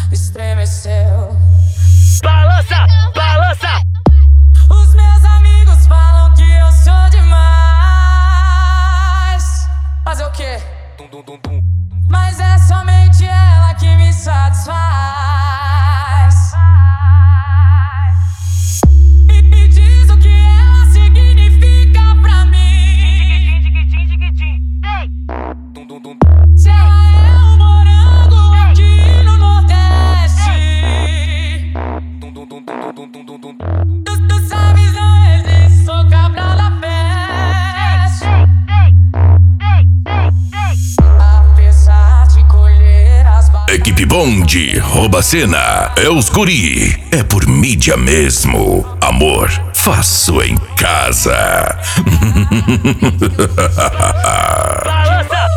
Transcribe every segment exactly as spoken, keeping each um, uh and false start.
estremeceu. Balança, balança. Os meus amigos falam que eu sou demais. Fazer o quê? Dum, dum, dum, dum. Mas é somente ela que me satisfaz. E me diz o que ela significa pra mim. Dum, dum, dum. Se ela é um morango aqui no Nordeste. Dum, dum, dum, dum, dum, dum, dum, dum. Tu, tu sabes, não existe, sou cabra da peste. Apesar de colher as batatas. Equipe Bonde, rouba cena, é os guri, é por mídia mesmo. Amor, faço em casa. Balança.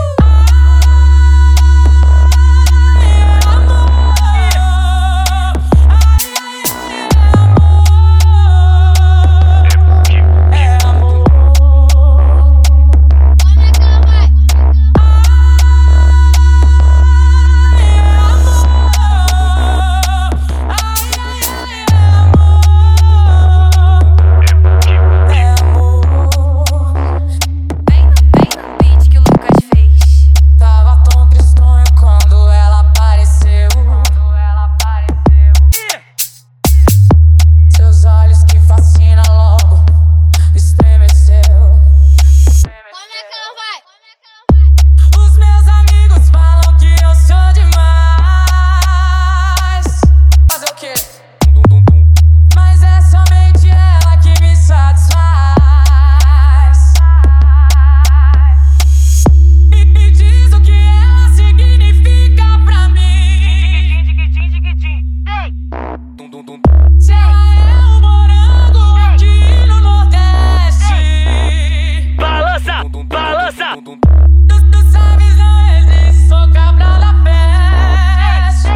Se ela é um morango aqui no Nordeste. Balança, balança. Tu, tu sabes, não existe, sou cabra da peste.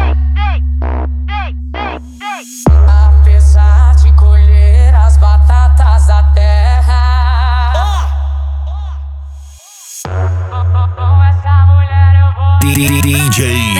Apesar de colher as batatas da terra. Com essa mulher eu vou. D J